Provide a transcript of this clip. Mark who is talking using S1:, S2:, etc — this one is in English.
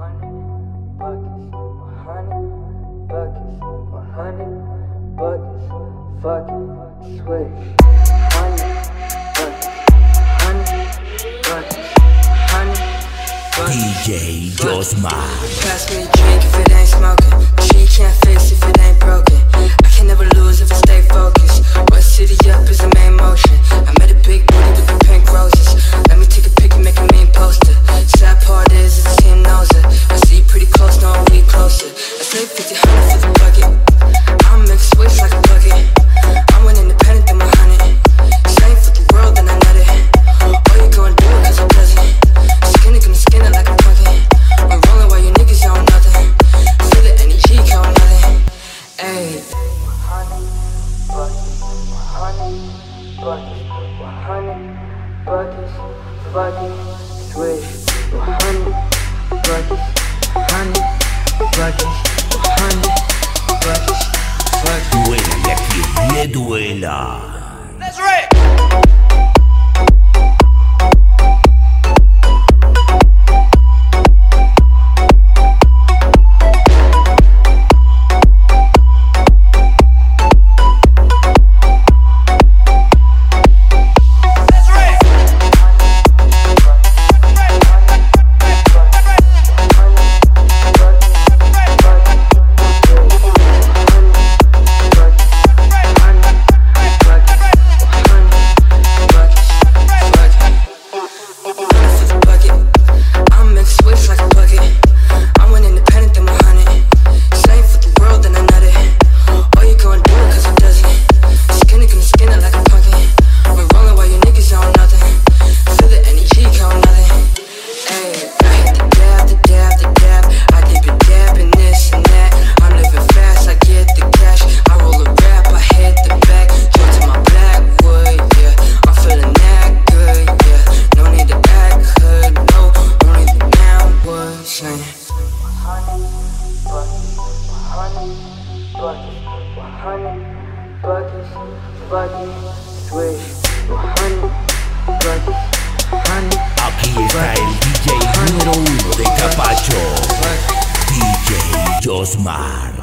S1: DJ Josmar.
S2: Pass me a drink if it ain't smoking. She can't fix if it ain't broken. I can never lose if I stay focused. One city up is the main motion. I met a big booty with the pink roses. Let me take a pic and make a mean poster. Sad part is the team knows it. I see you pretty close, now I'm way closer. I say 50, 100 for the bucket. I'll make a switch like a bucket. I'm an independent than my honey. Same for the world, then I nut it. All you gonna do it cause it doesn't. Skin it like a pumpkin. I'm rolling while you niggas on nothing. Feel the energy, count nothing. Ayy. Buckets, switch.
S1: Duela y aquí le duela.
S3: That's right.
S1: Aquí está el DJ número 1 de Capacho, DJ Josmar.